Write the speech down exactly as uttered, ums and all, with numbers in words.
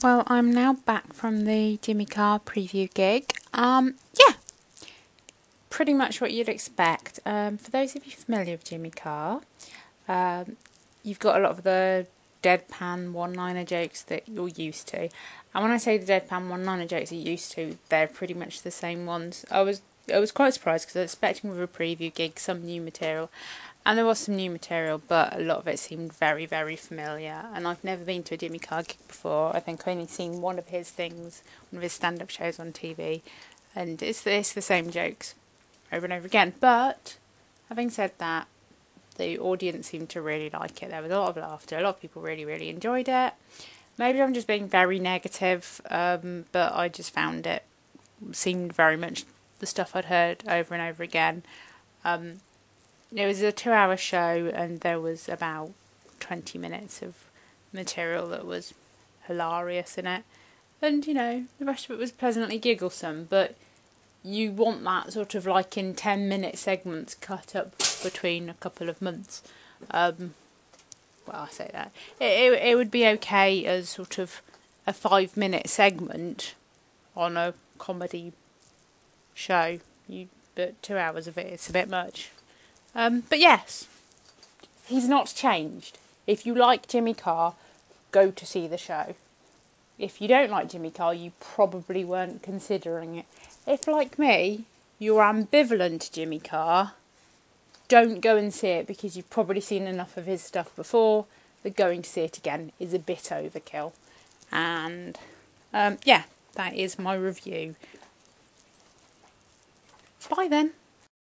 Well, I'm now back from the Jimmy Carr preview gig. Um, yeah, pretty much what you'd expect. Um, for those of you familiar with Jimmy Carr, um, you've got a lot of the deadpan one-liner jokes that you're used to. And when I say the deadpan one-liner jokes you're used to, they're pretty much the same ones. I was I was quite surprised because I was expecting with a preview gig some new material. And there was some new material, but a lot of it seemed very, very familiar. And I've never been to a Jimmy Carr gig before. I think I've only seen one of his things, one of his stand-up shows on T V. And it's, it's the same jokes over and over again. But, having said that, the audience seemed to really like it. There was a lot of laughter. A lot of people really, really enjoyed it. Maybe I'm just being very negative, um, but I just found it seemed very much the stuff I'd heard over and over again. Um, it was a two-hour show, and there was about twenty minutes of material that was hilarious in it. And, you know, the rest of it was pleasantly gigglesome, but you want that sort of like in ten-minute segments cut up between a couple of months. Um, well, I say that. It, it, it would be okay as sort of a five-minute segment on a comedy show, you but two hours of it, it's a bit much. Um, but yes, he's not changed. If you like Jimmy Carr, go to see the show. If you don't like Jimmy Carr, you probably weren't considering it. If, like me, you're ambivalent to Jimmy Carr, don't go and see it because you've probably seen enough of his stuff before that going to see it again is a bit overkill. And, um, yeah, that is my review. Bye then.